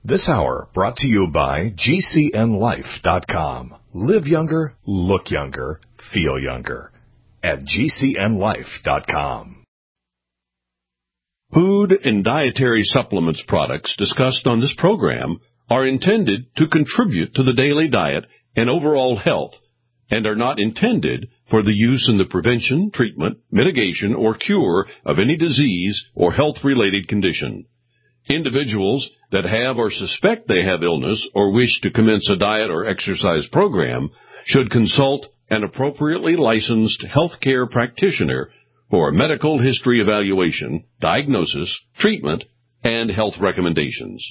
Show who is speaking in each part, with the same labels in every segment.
Speaker 1: This hour brought to you by GCNLife.com. Live younger, look younger, feel younger at GCNLife.com.
Speaker 2: Food and dietary supplements products discussed on this program are intended to contribute to the daily diet and overall health and are not intended for the use in the prevention, treatment, mitigation, or cure of any disease or health-related condition. Individuals that have or suspect they have illness or wish to commence a diet or exercise program should consult an appropriately licensed healthcare practitioner for medical history evaluation, diagnosis, treatment, and health recommendations.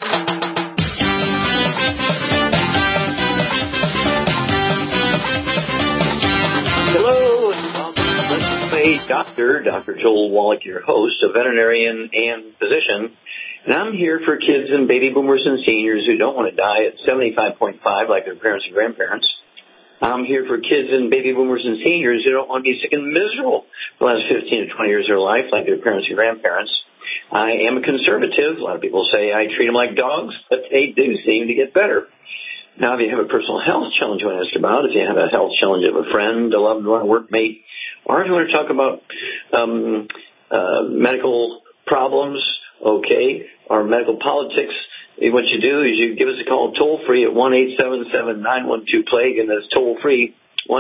Speaker 3: Hello, and welcome to Listen to Me, Dr. Joel Wallach, your host, a veterinarian and physician. And I'm here for kids and baby boomers and seniors who don't want to die at 75.5 like their parents and grandparents. I'm here for kids and baby boomers and seniors who don't want to be sick and miserable for the last 15 to 20 years of their life like their parents and grandparents. I am a conservative. A lot of people say I treat them like dogs, but they do seem to get better. Now, if you have a personal health challenge you want to ask about, if you have a health challenge of a friend, a loved one, a workmate, or if you want to talk about medical problems, okay, or medical politics, what you do is you give us a call toll-free at 1-877-912-PLAGUE, and that's toll-free,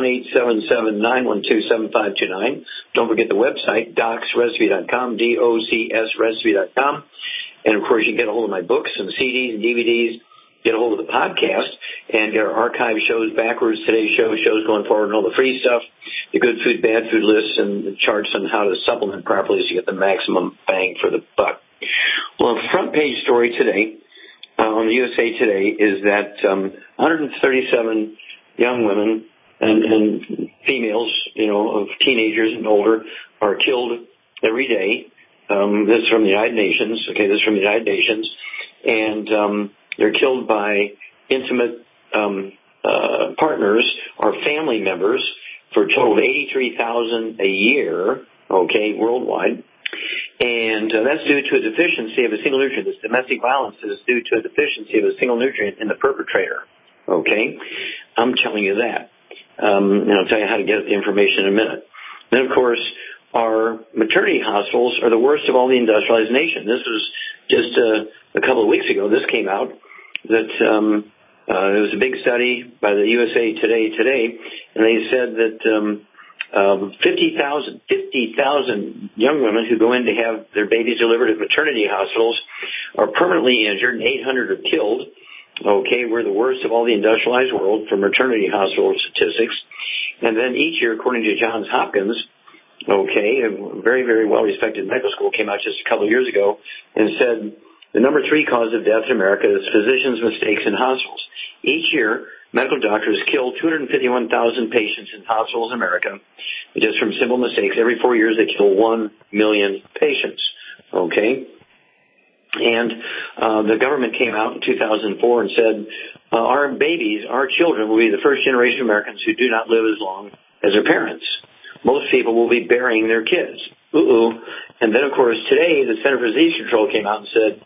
Speaker 3: 1-877-912-7529. Don't forget the website, docsrecipe.com, DOCSrecipe.com. And, of course, you can get a hold of my books and CDs and DVDs, get a hold of the podcast, and get our archive shows backwards, today's shows going forward, and all the free stuff, the good food, bad food lists, and the charts on how to supplement properly so you get the maximum bang for the buck. Well, the front page story today on the USA Today is that 137 young women and females, of teenagers and older, are killed every day. This is from the United Nations. Okay, this is from the United Nations. And they're killed by intimate partners or family members for a total of 83,000 a year, okay, worldwide. And that's due to a deficiency of a single nutrient. This domestic violence is due to a deficiency of a single nutrient in the perpetrator. Okay? I'm telling you that. And I'll tell you how to get the information in a minute. Then, of course, our maternity hospitals are the worst of all the industrialized nation. This was just a couple of weeks ago. This came out that it was a big study by the USA Today, and they said that 50,000 young women who go in to have their babies delivered at maternity hospitals are permanently injured, and 800 are killed. Okay, we're the worst of all the industrialized world for maternity hospital statistics. And then each year, according to Johns Hopkins, okay, a very, very well-respected medical school, came out just a couple of years ago and said the number 3 cause of death in America is physicians' mistakes in hospitals. Each year, medical doctors kill 251,000 patients in hospitals in America just from simple mistakes. Every 4 years, they kill 1 million patients. Okay? And the government came out in 2004 and said, our babies, our children, will be the first generation of Americans who do not live as long as their parents. Most people will be burying their kids. And then, of course, today, the Center for Disease Control came out and said,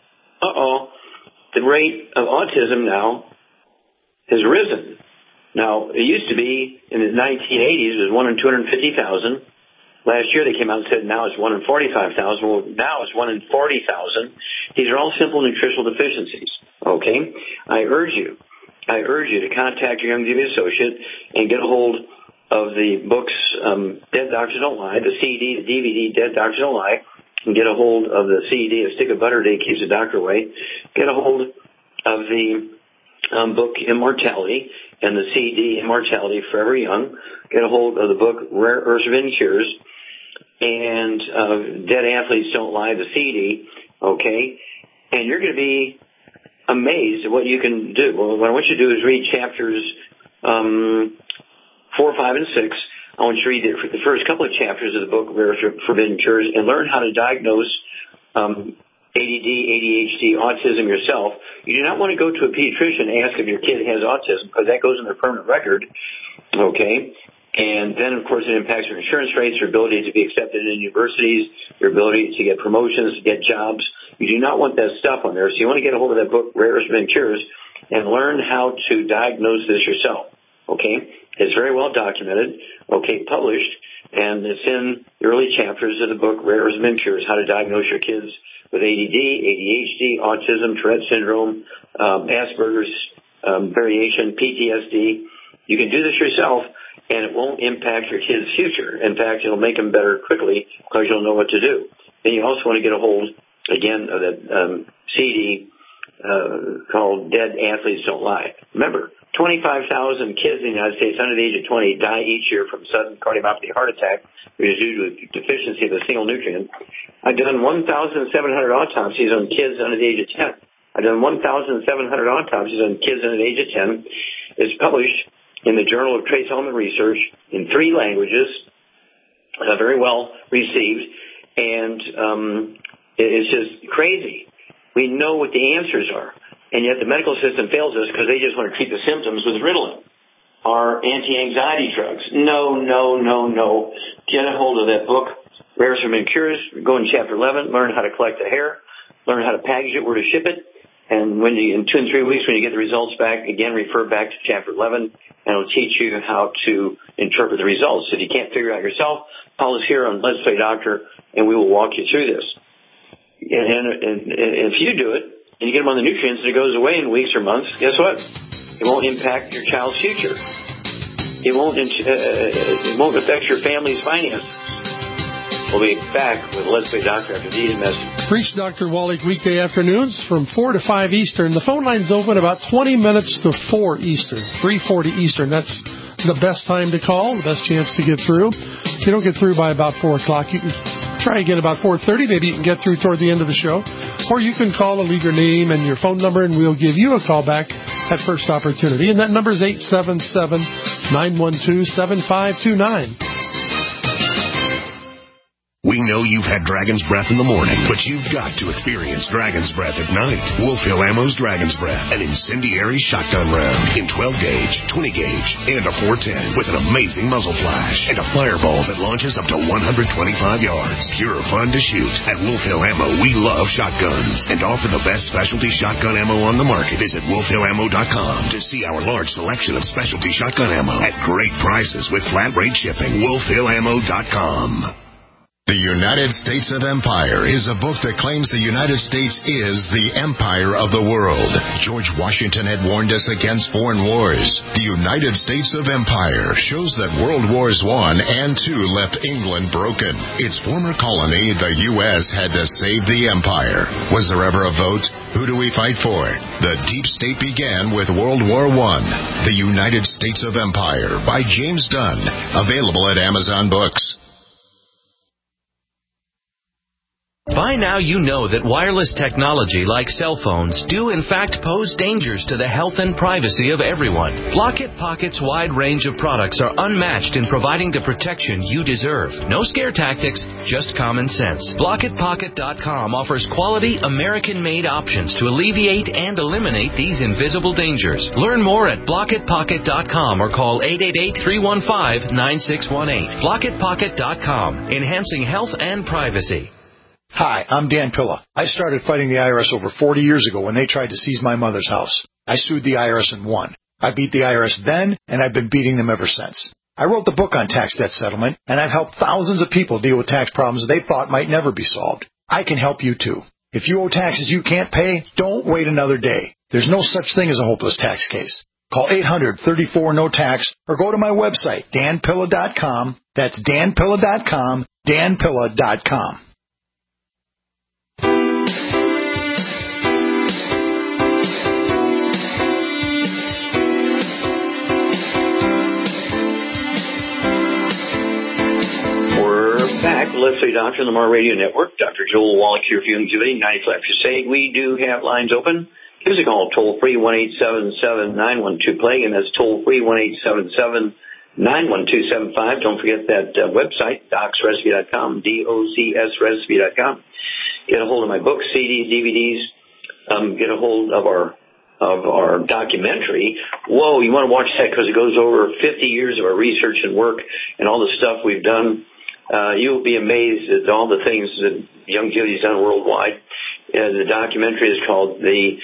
Speaker 3: the rate of autism now has risen. Now, it used to be in the 1980s, it was 1 in 250,000. Last year they came out and said now it's 1 in 45,000. Well, now it's 1 in 40,000. These are all simple nutritional deficiencies. Okay? I urge you to contact your young DV associate and get a hold of the books, Dead Doctors Don't Lie, the CD, the DVD, Dead Doctors Don't Lie, and get a hold of the CD, A Stick of Butter a Day Keeps the Doctor Away. Get a hold of the book Immortality and the CD Immortality Forever Young. Get a hold of the book Rare Earths Forbidden Cures and Dead Athletes Don't Lie, the CD, okay? And you're going to be amazed at what you can do. Well, what I want you to do is read chapters 4, 5, and 6. I want you to read the first couple of chapters of the book Rare Earths Forbidden Cures and learn how to diagnose ADD, ADHD, autism yourself. You do not want to go to a pediatrician and ask if your kid has autism because that goes in their permanent record, okay? And then, of course, it impacts your insurance rates, your ability to be accepted in universities, your ability to get promotions, to get jobs, You do not want that stuff on there. So you want to get a hold of that book, Rare as Men Cures, and learn how to diagnose this yourself. Okay? It's very well documented, published, and it's in the early chapters of the book, Rare as Men Cures, how to diagnose your kids with ADD, ADHD, autism, Tourette syndrome, Asperger's variation, PTSD. You can do this yourself, and it won't impact your kid's future. In fact, it'll make them better quickly because you'll know what to do. Then you also want to get a hold, again, of that CD called Dead Athletes Don't Lie. Remember, 25,000 kids in the United States under the age of 20 die each year from sudden cardiomyopathy heart attack, which is due to a deficiency of a single nutrient. I've done 1,700 autopsies on kids under the age of 10. I've done 1,700 autopsies on kids under the age of 10. It's published in the Journal of Trace Element Research in 3 languages, very well received, and it's just crazy. We know what the answers are. And yet the medical system fails us because they just want to treat the symptoms with Ritalin or anti-anxiety drugs. No. Get a hold of that book, Rare as Men Cures. Go in Chapter 11, learn how to collect the hair, learn how to package it, where to ship it. And when you, in 2 and 3 weeks, when you get the results back, again, refer back to Chapter 11, and it'll teach you how to interpret the results. If you can't figure it out yourself, call us here on Let's Play Doctor, and we will walk you through this. And if you do it, and you get them on the nutrients and it goes away in weeks or months, guess what? It won't impact your child's future. It won't affect your family's finances. We'll be back with Let's Play Doctor after these messages.
Speaker 4: Reach Dr. Wallach weekday afternoons from 4 to 5 Eastern. The phone line's open about 20 minutes to 4 Eastern, 3:40 Eastern. That's the best time to call, the best chance to get through. If you don't get through by about 4 o'clock, you can try again about 4:30. Maybe you can get through toward the end of the show. Or you can call and leave your name and your phone number, and we'll give you a call back at first opportunity. And that number is 877-912-7529.
Speaker 5: We know you've had Dragon's Breath in the morning, but you've got to experience Dragon's Breath at night. Wolf Hill Ammo's Dragon's Breath, an incendiary shotgun round in 12-gauge, 20-gauge, and a 410 with an amazing muzzle flash and a fireball that launches up to 125 yards. Pure fun to shoot. At Wolf Hill Ammo, we love shotguns and offer the best specialty shotgun ammo on the market. Visit wolfhillammo.com to see our large selection of specialty shotgun ammo at great prices with flat rate shipping. wolfhillammo.com.
Speaker 6: The United States of Empire is a book that claims the United States is the empire of the world. George Washington had warned us against foreign wars. The United States of Empire shows that World Wars I and II left England broken. Its former colony, the U.S., had to save the empire. Was there ever a vote? Who do we fight for? The deep state began with World War I. The United States of Empire by James Dunn. Available at Amazon Books.
Speaker 7: By now you know that wireless technology like cell phones do in fact pose dangers to the health and privacy of everyone. Block-It Pocket's wide range of products are unmatched in providing the protection you deserve. No scare tactics, just common sense. BlockItPocket.com offers quality American-made options to alleviate and eliminate these invisible dangers. Learn more at BlockItPocket.com or call 888-315-9618. BlockItPocket.com, enhancing health and privacy.
Speaker 8: Hi, I'm Dan Pilla. I started fighting the IRS over 40 years ago when they tried to seize my mother's house. I sued the IRS and won. I beat the IRS then, and I've been beating them ever since. I wrote the book on tax debt settlement, and I've helped thousands of people deal with tax problems they thought might never be solved. I can help you too. If you owe taxes you can't pay, don't wait another day. There's no such thing as a hopeless tax case. Call 800-34-NO-TAX or go to my website, danpilla.com. That's danpilla.com, danpilla.com.
Speaker 3: Back, Let's Play Doctor on the Mar Radio Network. Dr. Joel Wallach here for you, Activity 95 Crusade. We do have lines open. Give us a call, toll-free, 1-877-912-PLAY, and that's toll-free, 1-877-912-75. Don't forget that website, docsrecipe.com, DOCSrecipe.com. Get a hold of my books, CDs, DVDs. Get a hold of our documentary. Whoa, you want to watch that because it goes over 50 years of our research and work and all the stuff we've done. You'll be amazed at all the things that Young Judy's done worldwide. The documentary is called The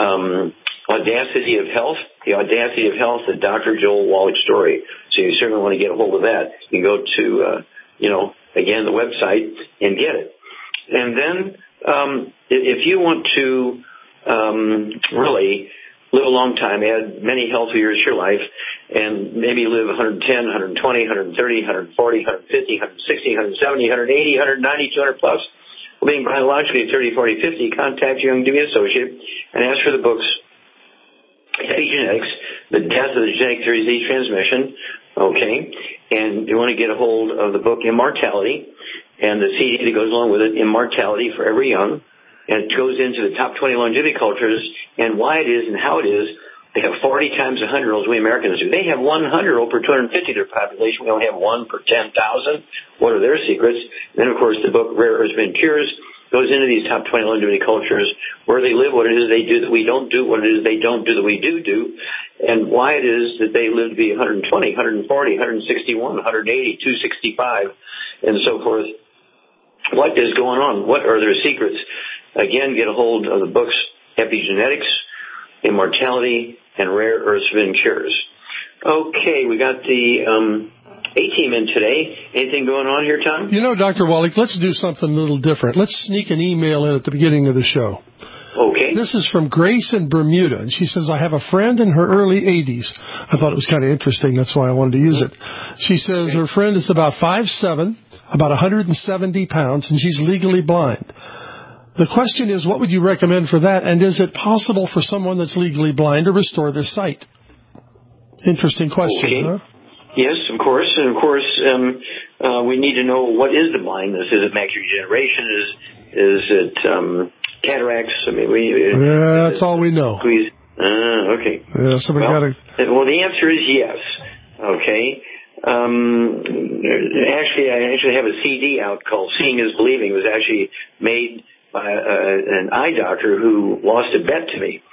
Speaker 3: Audacity of Health. The Audacity of Health, the Dr. Joel Wallach story. So you certainly want to get a hold of that. You can go to, again, the website and get it. And then if you want to really live a long time, add many healthy years to your life, and maybe live 110, 120, 130, 140, 150, 160, 170, 180, 190, 200 plus, being biologically 30, 40, 50, contact your young DB associate and ask for the books Epigenetics, The Death of the Genetic Disease Transmission, okay, and you want to get a hold of the book Immortality and the CD that goes along with it, Immortality Forever Young, and it goes into the top 20 longevity cultures and why it is and how it is. They have 40 times 100-year-olds we Americans do. They have 100-year-old per 250 of their population. We only have 1 per 10,000. What are their secrets? And then, of course, the book Rare Earths and Cures goes into these top 20 longevity cultures, where they live, what it is they do that we don't do, what it is they don't do that we do, and why it is that they live to be 120, 140, 161, 180, 265, and so forth. What is going on? What are their secrets? Again, get a hold of the books Epigenetics, Immortality, and Rare Earths and Cures. Okay, we got the A-team in today. Anything going on here, Tom?
Speaker 4: You know, Dr. Wallach, let's do something a little different. Let's sneak an email in at the beginning of the show.
Speaker 3: Okay.
Speaker 4: This is from Grace in Bermuda, and she says, I have a friend in her early 80s. I thought it was kind of interesting. That's why I wanted to use it. She says her friend is about 5'7", about 170 pounds, and she's legally blind. The question is, what would you recommend for that, and is it possible for someone that's legally blind to restore their sight? Interesting question, huh?
Speaker 3: Yes, of course. And, of course, we need to know what is the blindness. Is it macular degeneration? Is it cataracts? I mean,
Speaker 4: that's all we know.
Speaker 3: Okay.
Speaker 4: Yeah, so
Speaker 3: well, the answer is yes. Okay. Actually, I have a CD out called Seeing is Believing. It was actually made by an eye doctor who lost a bet to me.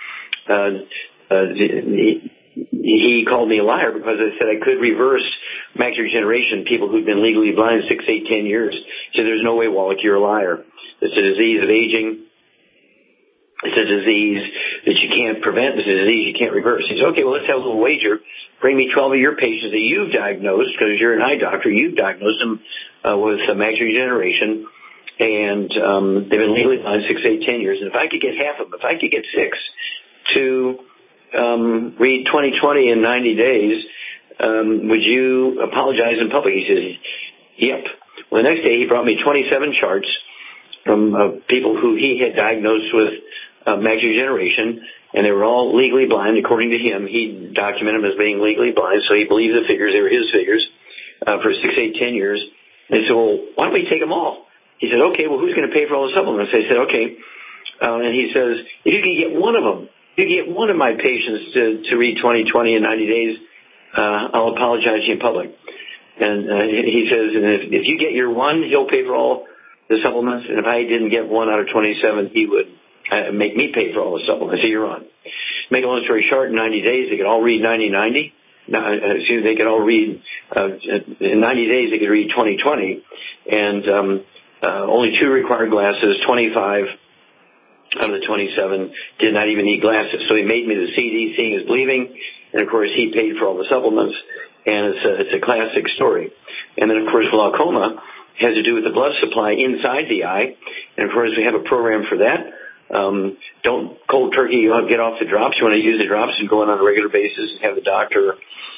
Speaker 3: He called me a liar because I said I could reverse macular degeneration, people who've been legally blind 6, 8, 10 years. He said, there's no way, Wallach, you're a liar. It's a disease of aging. It's a disease that you can't prevent. It's a disease you can't reverse. He said, okay, well, let's have a little wager. Bring me 12 of your patients that you've diagnosed, because you're an eye doctor. You've diagnosed them with macular degeneration, and they've been legally blind 6, 8, 10 years. And if I could get half of them, if I could get 6 to read 20/20 in 90 days, would you apologize in public? He says, yep. Well, the next day he brought me 27 charts from people who he had diagnosed with macular degeneration, and they were all legally blind. According to him, he documented them as being legally blind, so he believed the figures. They were his figures for 6, 8, 10 years. And he said, well, why don't we take them all? He said, okay, well, who's going to pay for all the supplements? I said, okay. And he says, if you can get one of them, you get one of my patients to read 20/20 in 90 days, I'll apologize to you in public. And he says, and if you get your one, he'll pay for all the supplements. And if I didn't get 1 out of 27, he would make me pay for all the supplements. So you're on. Make a long story short, in 90 days, they could all read 90/90. They could all read, in 90 days, they could read 20/20. And only 2 required glasses, 25 out of the 27 did not even need glasses. So he made me the CD, Seeing is Believing, and of course he paid for all the supplements, and it's a classic story. And then of course glaucoma has to do with the blood supply inside the eye, and of course we have a program for that. Don't cold turkey get off the drops. You want to use the drops and go on a regular basis and have the doctor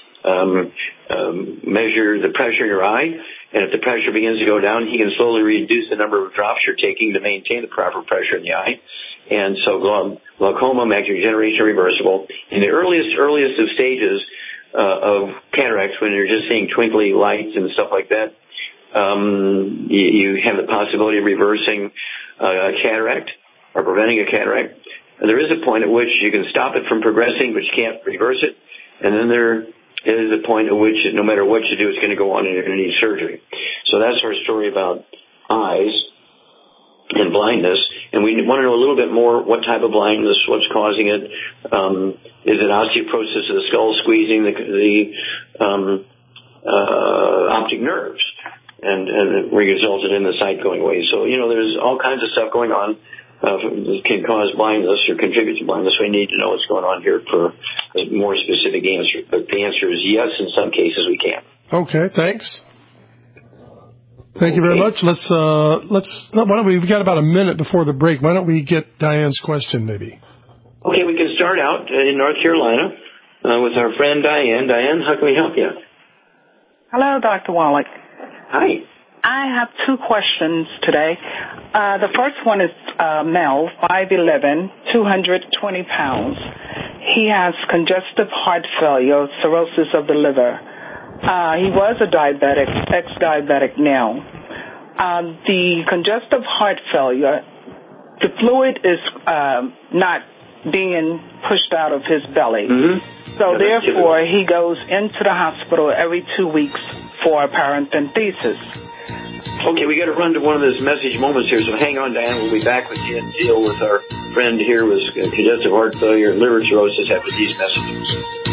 Speaker 3: measure the pressure in your eye, and if the pressure begins to go down, he can slowly reduce the number of drops you're taking to maintain the proper pressure in the eye. And so glaucoma, macular degeneration, reversible. In the earliest of stages of cataracts, when you're just seeing twinkly lights and stuff like that, you have the possibility of reversing a cataract or preventing a cataract. And there is a point at which you can stop it from progressing, but you can't reverse it. And then there is a point at which no matter what you do, it's going to go on and you're going to need surgery. So that's our story about eyes and blindness. And we want to know a little bit more what type of blindness, what's causing it. Is it osteoporosis of the skull squeezing the optic nerves and resulted in the sight going away? So, there's all kinds of stuff going on. can cause blindness or contribute to blindness. We need to know what's going on here for a more specific answer. But the answer is yes, in some cases we can.
Speaker 4: Okay, thanks. Thank you very much. Why don't we've got about a minute before the break. Why don't we get Diane's question maybe?
Speaker 3: Okay, we can start out in North Carolina with our friend Diane. Diane, how can we help you?
Speaker 9: Hello, Dr. Wallach.
Speaker 3: Hi.
Speaker 9: I have two questions today. The first one is Mel, 5'11", 220 pounds. He has congestive heart failure, cirrhosis of the liver. He was a diabetic, ex-diabetic now. The congestive heart failure, the fluid is not being pushed out of his belly. Mm-hmm. So therefore, he goes into the hospital every 2 weeks for parenthesis.
Speaker 3: Okay, we got to run to one of those message moments here, so hang on, Diane. We'll be back with you and deal with our friend here with congestive heart failure and liver cirrhosis after these messages.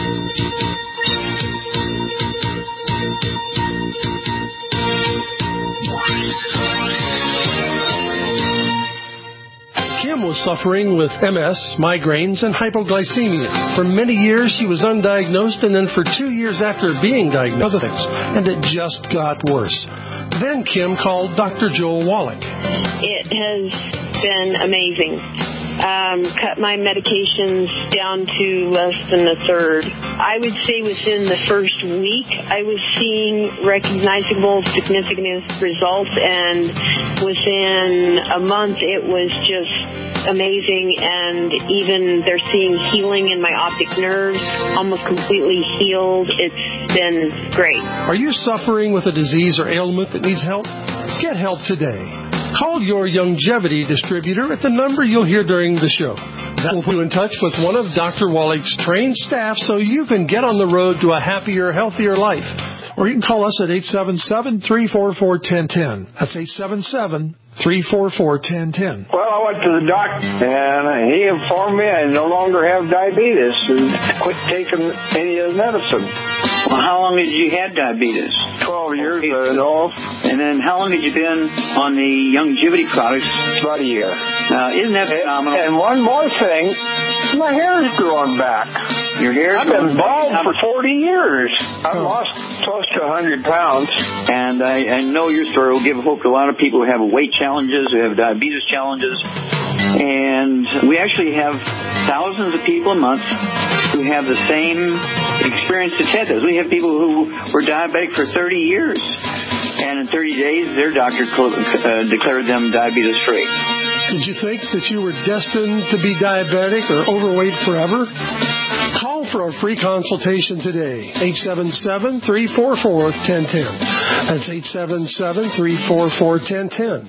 Speaker 4: Kim was suffering with MS, migraines, and hypoglycemia. For many years, she was undiagnosed, and then for 2 years after being diagnosed, and it just got worse. Then Kim called Dr. Joel Wallach.
Speaker 10: It has been amazing. Cut my medications down to less than a third. I would say within the first week, I was seeing recognizable, significant results, and within a month, it was just amazing, and even they're seeing healing in my optic nerves, almost completely healed. It's been great.
Speaker 4: Are you suffering with a disease or ailment that needs help? Get help today. Call your Youngevity distributor at the number you'll hear during the show. That will put you in touch with one of Dr. Wallach's trained staff so you can get on the road to a happier, healthier life. Or you can call us at 877-344-1010. That's 877-344-1010.
Speaker 11: Well, I went to the doctor, and he informed me I no longer have diabetes and quit taking any of the medicine.
Speaker 3: Well, how long had you had diabetes?
Speaker 11: 12 years old.
Speaker 3: And then how long had you been on the Youngevity products?
Speaker 11: About a year.
Speaker 3: Now, isn't that phenomenal?
Speaker 11: And one more thing, my hair is growing back.
Speaker 3: Your hair?
Speaker 11: I've been bald for 40 years. I've lost close to 100 pounds.
Speaker 3: And I know your story will give hope to a lot of people who have weight challenges, who have diabetes challenges. And we actually have thousands of people a month who have the same experience as Ted does. We have people who were diabetic for 30 years. And in 30 days, their doctor declared them diabetes-free.
Speaker 4: Did you think that you were destined to be diabetic or overweight forever? Call for a free consultation today. 877-344-1010. That's 877-344-1010.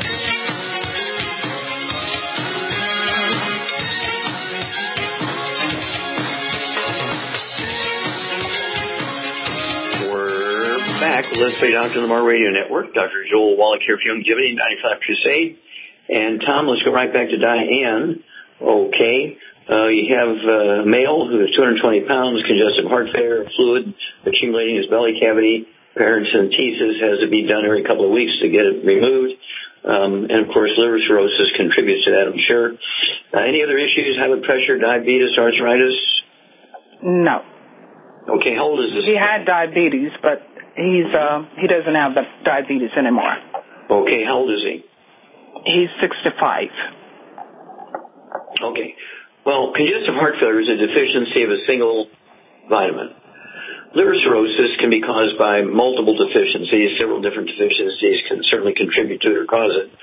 Speaker 3: Back with Let's Play Dr. Lamar Radio Network. Dr. Joel Wallach here for Youngevity 95 Crusade. And Tom, let's go right back to Diane. Okay. You have a male who is 220 pounds, congestive heart failure, fluid accumulating in his belly cavity. Parenthesis has to be done every couple of weeks to get it removed. And, of course, liver cirrhosis contributes to that, I'm sure. Any other issues? High blood pressure, diabetes, arthritis?
Speaker 9: No.
Speaker 3: Okay, how old is this?
Speaker 9: He had diabetes, but he doesn't have the diabetes anymore.
Speaker 3: Okay, how old is he?
Speaker 9: He's 65.
Speaker 3: Okay. Well, congestive heart failure is a deficiency of a single vitamin. Liver cirrhosis can be caused by multiple deficiencies. Several different deficiencies can certainly contribute to it or cause it.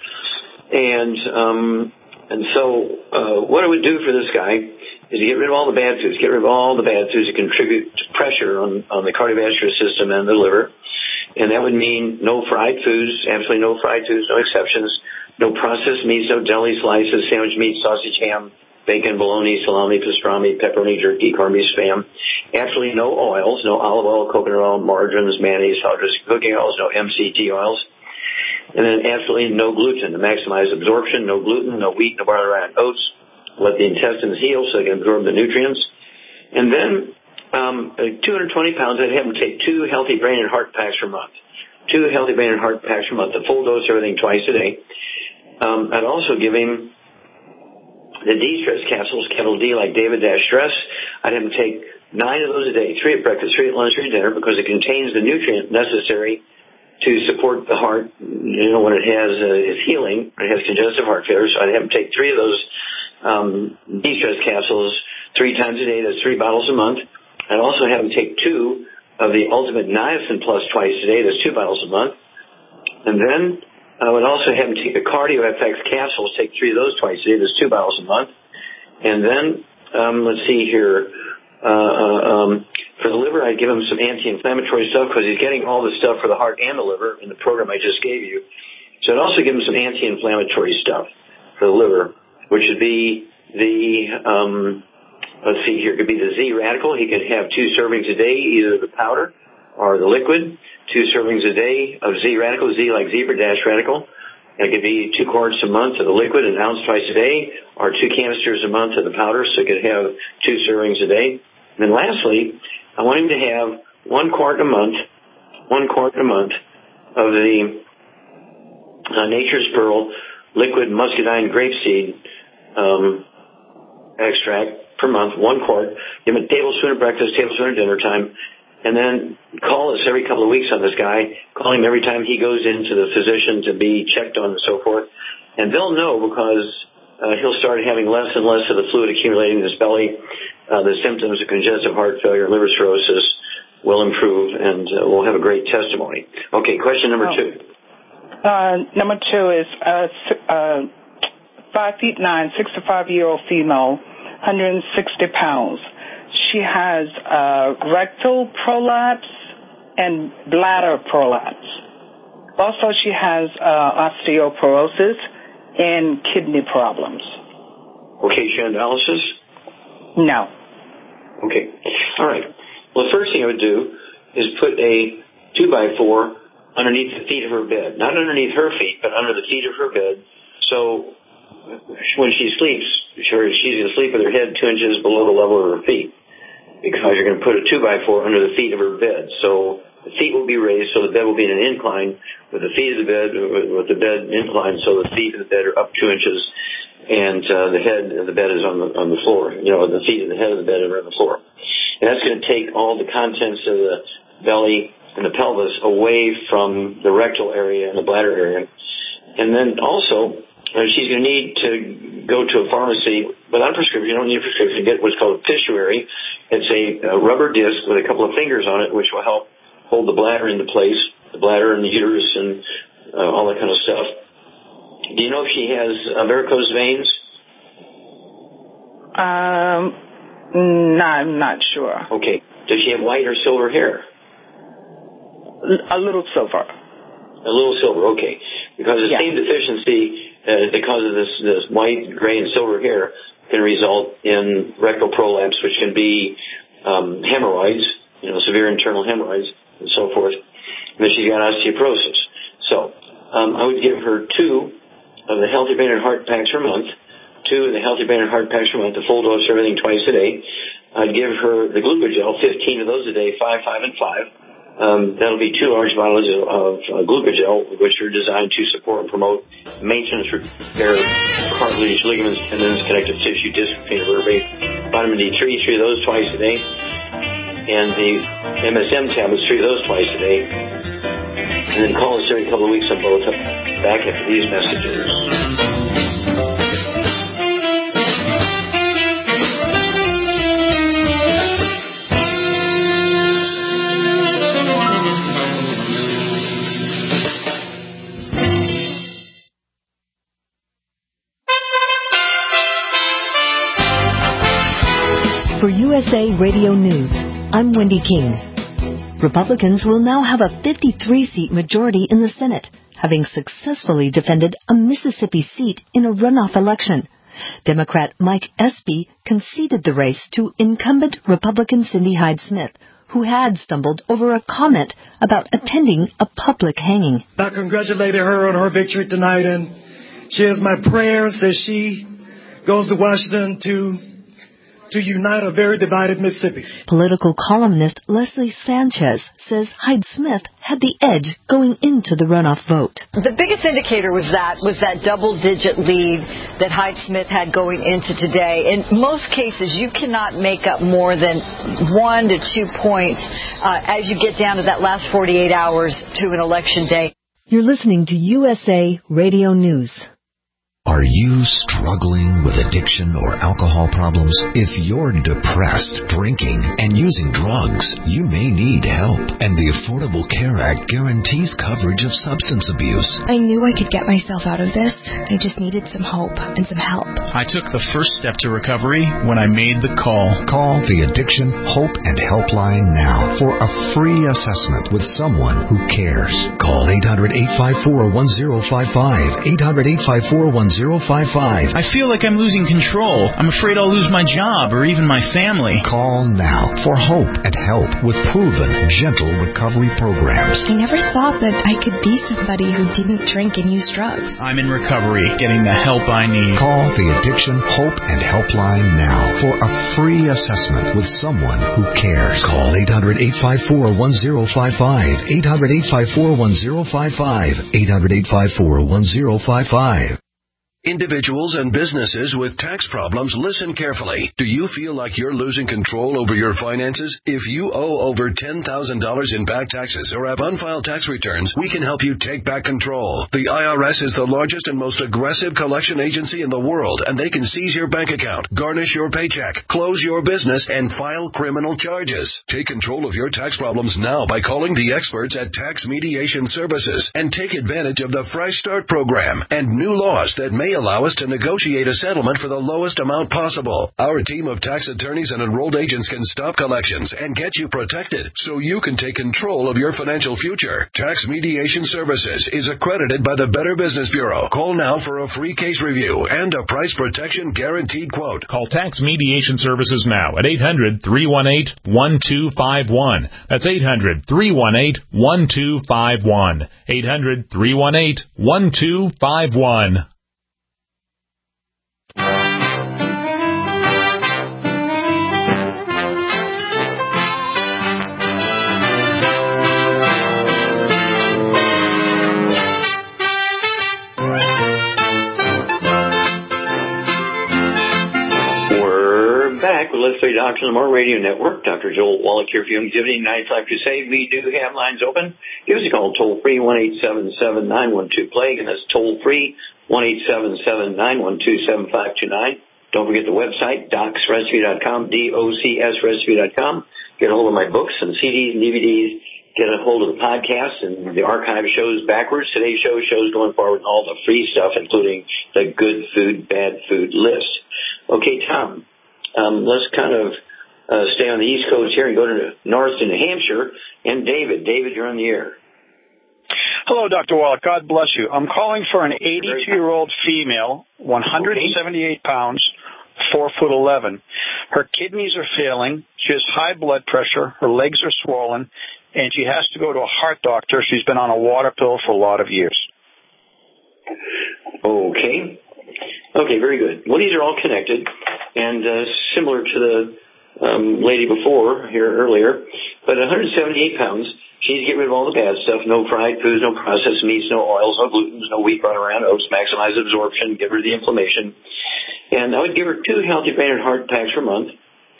Speaker 3: And so what it would do for this guy is to get rid of all the bad foods, that contribute to pressure on the cardiovascular system and the liver. And that would mean no fried foods, absolutely no fried foods, no exceptions, no processed meats, no deli slices, sandwich meat, sausage, ham, bacon, bologna, salami, pastrami, pepperoni, jerky, corned beef, spam. Absolutely no oils, no olive oil, coconut oil, margarines, mayonnaise, powders, cooking oils, no MCT oils. And then absolutely no gluten to maximize absorption, no gluten, no wheat, no barley, rye, and oats. Let the intestines heal so they can absorb the nutrients. And then 220 pounds, I'd have him take 2 healthy brain and heart packs per month. 2 healthy brain and heart packs per month, a full dose of everything twice a day. I'd also give him The D-stress capsules, capital D like David-stress, I'd have him take 9 of those a day, 3 at breakfast, 3 at lunch, 3 at dinner, because it contains the nutrient necessary to support the heart, when it has its healing, when it has congestive heart failure. So I'd have him take 3 of those D-stress capsules 3 times a day. That's 3 bottles a month. I'd also have him take 2 of the Ultimate Niacin Plus twice a day. That's 2 bottles a month. And then I would also have him take the Cardio FX capsules, take 3 of those twice a day. That's 2 bottles a month. And then, let's see here, for the liver, I'd give him some anti-inflammatory stuff because he's getting all the stuff for the heart and the liver in the program I just gave you. So I'd also give him some anti-inflammatory stuff for the liver, which would be the, let's see here, it could be the Z-Radical. He could have 2 servings a day, either the powder or the liquid, 2 servings a day of Z-Radical, Z like zebra-radical. It could be 2 quarts a month of the liquid, an ounce twice a day, or 2 canisters a month of the powder, so he could have 2 servings a day. And then lastly, I want him to have 1 quart a month of the Nature's Pearl liquid muscadine grapeseed extract per month, 1 quart. Give him a tablespoon at breakfast, tablespoon at dinner time. And then call us every couple of weeks on this guy. Call him every time he goes into the physician to be checked on and so forth. And they'll know because he'll start having less and less of the fluid accumulating in his belly. The symptoms of congestive heart failure, liver cirrhosis will improve, and we'll have a great testimony. Okay, question number 2.
Speaker 9: Number 2 is 5'9", 65-year-old female, 160 pounds. She has rectal prolapse and bladder prolapse. Also, she has osteoporosis and kidney problems.
Speaker 3: Okay, she had dialysis?
Speaker 9: No.
Speaker 3: Okay. All right. Well, the first thing I would do is put a 2x4 underneath the feet of her bed. Not underneath her feet, but under the feet of her bed. So when she sleeps, she's going to sleep with her head 2 inches below the level of her feet, because you're going to put a 2x4 under the feet of her bed. So the feet will be raised, so the bed will be in an incline with the feet of the bed, with the bed inclined, so the feet of the bed are up 2 inches, and the head of the bed is on the floor. The feet and the head of the bed are on the floor. And that's going to take all the contents of the belly and the pelvis away from the rectal area and the bladder area. And then also, she's going to need to go to a pharmacy without a prescription. You don't need a prescription to get what's called a Pissuary. It's a rubber disc with a couple of fingers on it, which will help hold the bladder into place, the bladder and the uterus and all that kind of stuff. Do you know if she has varicose veins?
Speaker 9: No, I'm not sure.
Speaker 3: Okay. Does she have white or silver hair?
Speaker 9: A little silver.
Speaker 3: A little silver, okay. Because the same deficiency that causes this white, gray, and silver hair can result in rectal prolapse, which can be hemorrhoids, severe internal hemorrhoids, and so forth. And then she's got osteoporosis. So I would give her 2 of the Healthy Brain and Heart Packs per month, 2 of the Healthy Brain and Heart Packs per month, the full dose of everything twice a day. I'd give her the Glucogel, 15 of those a day, 5, 5, and 5. That'll be 2 large bottles of Glucogel, which are designed to support and promote maintenance, repair, cartilage, ligaments, tendons, connective tissue, dystrophy, vertebrae. Vitamin D3, 3 of those twice a day. And the MSM tablets, 3 of those twice a day. And then call us every couple of weeks on both back after these messages.
Speaker 12: For USA Radio News, I'm Wendy King. Republicans will now have a 53-seat majority in the Senate, having successfully defended a Mississippi seat in a runoff election. Democrat Mike Espy conceded the race to incumbent Republican Cindy Hyde-Smith, who had stumbled over a comment about attending a public hanging.
Speaker 13: I congratulated her on her victory tonight, and she has my prayers as she goes to Washington to to unite a very divided Mississippi.
Speaker 12: Political columnist Leslie Sanchez says Hyde-Smith had the edge going into the runoff vote.
Speaker 14: The biggest indicator was that double-digit lead that Hyde-Smith had going into today. In most cases, you cannot make up more than 1 to 2 points as you get down to that last 48 hours to an election day.
Speaker 12: You're listening to USA Radio News.
Speaker 6: Are you struggling with addiction or alcohol problems? If you're depressed, drinking, and using drugs, you may need help. And the Affordable Care Act guarantees coverage of substance abuse.
Speaker 15: I knew I could get myself out of this. I just needed some hope and some help.
Speaker 16: I took the first step to recovery when I made the call.
Speaker 6: Call the Addiction Hope and Helpline now for a free assessment with someone who cares. Call 800-854-1055. 800-854-1055.
Speaker 16: I feel like I'm losing control. I'm afraid I'll lose my job or even my family.
Speaker 6: Call now for hope and help with proven, gentle recovery programs.
Speaker 15: I never thought that I could be somebody who didn't drink and use drugs.
Speaker 16: I'm in recovery, getting the help I need.
Speaker 6: Call the Addiction Hope and Helpline now for a free assessment with someone who cares. Call 800-854-1055. 800-854-1055. 800-854-1055.
Speaker 5: Individuals and businesses with tax problems, listen carefully. Do you feel like you're losing control over your finances? If you owe over $10,000 in back taxes or have unfiled tax returns, we can help you take back control. The IRS is the largest and most aggressive collection agency in the world, and they can seize your bank account, garnish your paycheck, close your business, and file criminal charges. Take control of your tax problems now by calling the experts at Tax Mediation Services and take advantage of the Fresh Start program and new laws that may allow us to negotiate a settlement for the lowest amount possible. Our team of tax attorneys and enrolled agents can stop collections and get you protected so you can take control of your financial future. Tax Mediation Services is accredited by the Better Business Bureau. Call now for a free case review and a price protection guaranteed quote.
Speaker 17: Call Tax Mediation Services now at 800-318-1251. That's 800-318-1251. 800-318-1251.
Speaker 3: Let's Say Doctor on the More Radio Network. Dr. Joel Wallach here for Youngevity 95 Crusade. We do have lines open. Give us a call toll-free, 1-877-912-PLAGUE, and that's toll-free, 1-877-912-7529. Don't forget the website, docsrecipe.com, DOCSrecipe.com. Get a hold of my books and CDs and DVDs. Get a hold of the podcast and the archive shows backwards. Today's shows going forward, and all the free stuff, including the good food, bad food list. Okay, Tom. Let's kind of stay on the East Coast here and go to north to New Hampshire. And David, you're on the air.
Speaker 18: Hello, Dr. Wallach. God bless you. I'm calling for an 82-year-old female, 178 pounds, 4'11". Her kidneys are failing. She has high blood pressure. Her legs are swollen, and she has to go to a heart doctor. She's been on a water pill for a lot of years.
Speaker 3: Okay, very good. Well, these are all connected, and similar to the lady before here earlier, but 178 pounds, she needs to get rid of all the bad stuff, no fried foods, no processed meats, no oils, no glutens, no wheat brought around, oats, maximize absorption, get rid of the inflammation. And I would give her 2 Healthy Brain and Heart packs per month,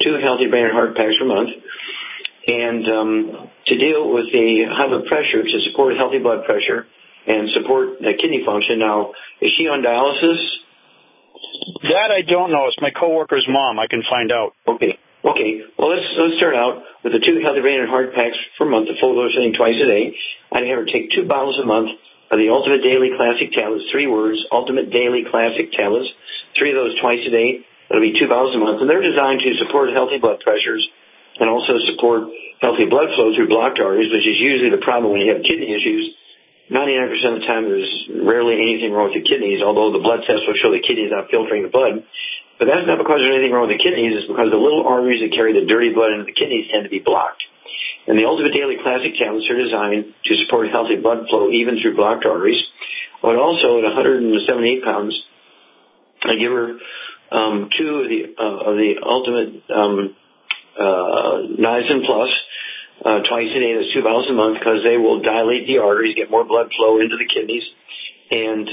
Speaker 3: and to deal with the high blood pressure, to support healthy blood pressure and support kidney function. Now, is she on dialysis?
Speaker 18: That I don't know. It's my coworker's mom. I can find out.
Speaker 3: Okay. Well, let's start out with the 2 Healthy Brain and Heart packs per month, the full dose thing twice a day. I'd have her take 2 bottles a month of the Ultimate Daily Classic Tablets, 3 words, Ultimate Daily Classic Tablets, 3 of those twice a day. That'll be 2 bottles a month. And they're designed to support healthy blood pressures and also support healthy blood flow through blocked arteries, which is usually the problem when you have kidney issues. 99% of the time, there's rarely anything wrong with the kidneys, although the blood test will show the kidneys not filtering the blood. But that's not because there's anything wrong with the kidneys. It's because the little arteries that carry the dirty blood into the kidneys tend to be blocked. And the Ultimate Daily Classic Tablets are designed to support healthy blood flow even through blocked arteries. But also, at 178 pounds, I give her 2 of the Ultimate Niacin Plus twice a day. That's 2 bottles a month because they will dilate the arteries, get more blood flow into the kidneys, and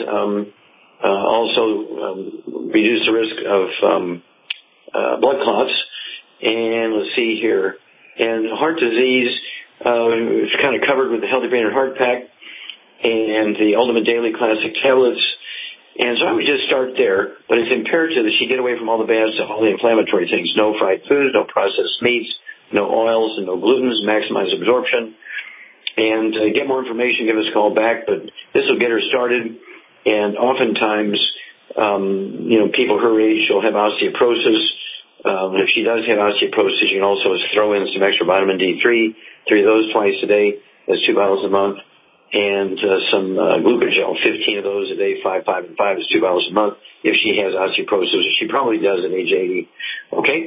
Speaker 3: also reduce the risk of blood clots. And let's see here. And heart disease is kind of covered with the Healthy Brain and Heart Pack and the Ultimate Daily Classic Tablets. And so I would just start there, but it's imperative that she get away from all the bad stuff, all the inflammatory things. No fried foods, no processed meats, no oils, and no glutens, maximize absorption. And get more information, give us a call back, but this will get her started. And oftentimes, people her age, she'll have osteoporosis. If she does have osteoporosis, you can also throw in some extra vitamin D3, 3 of those twice a day. That's 2 bottles a month. And some glucogel, 15 of those a day, 5, 5, and 5 is 2 bottles a month. If she has osteoporosis, which she probably does at age 80. Okay?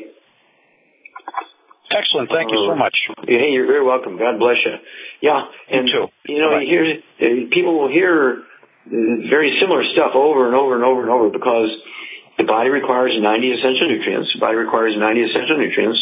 Speaker 18: Excellent. Thank you so much.
Speaker 3: Hey, you're very welcome. God bless you. Yeah, and
Speaker 18: you too.
Speaker 3: People will hear very similar stuff over and over and over and over because the body requires 90 essential nutrients. The body requires 90 essential nutrients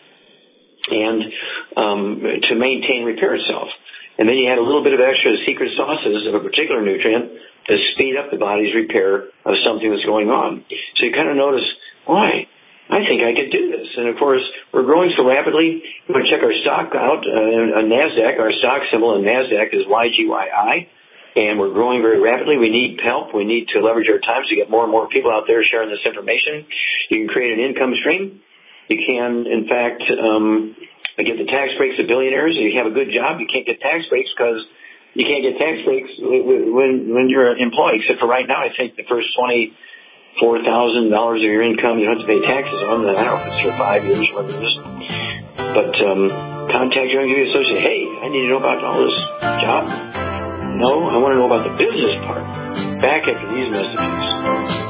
Speaker 3: and to maintain repair itself. And then you add a little bit of extra secret sauces of a particular nutrient to speed up the body's repair of something that's going on. So you kind of notice, why? I think I could do this. And, of course, we're growing so rapidly. You want to check our stock out on NASDAQ. Our stock symbol on NASDAQ is YGYI. And we're growing very rapidly. We need help. We need to leverage our time to get more and more people out there sharing this information. You can create an income stream. You can, in fact, get the tax breaks of billionaires. If you have a good job, you can't get tax breaks because you can't get tax breaks when you're an employee. Except for right now, I think the first $24,000 of your income you don't have to pay taxes on. I don't know if it's for 5 years or whatever it is. But contact your MGB associate. Hey, I need to know about all this job. No, I want to know about the business part. Back after these messages.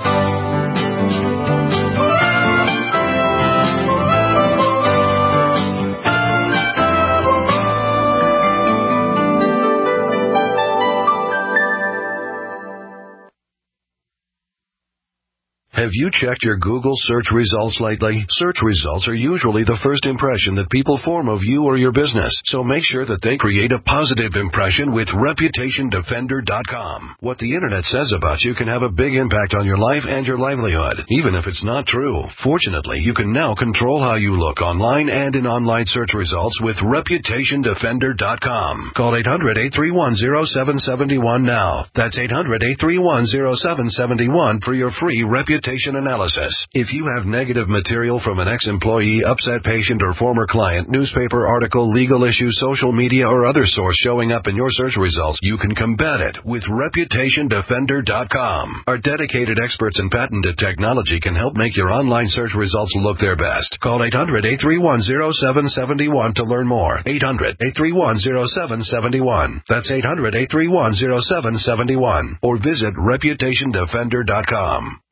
Speaker 6: Have you checked your Google search results lately? Search results are usually the first impression that people form of you or your business, so make sure that they create a positive impression with ReputationDefender.com. What the Internet says about you can have a big impact on your life and your livelihood, even if it's not true. Fortunately, you can now control how you look online and in online search results with ReputationDefender.com. Call 800-831-0771 now. That's 800-831-0771 for your free reputation analysis. If you have negative material from an ex-employee, upset patient, or former client, newspaper article, legal issue, social media, or other source showing up in your search results, you can combat it with ReputationDefender.com. Our dedicated experts in patented technology can help make your online search results look their best. Call 800-831-0771 to learn more. 800-831-0771. That's 800-831-0771. Or visit ReputationDefender.com.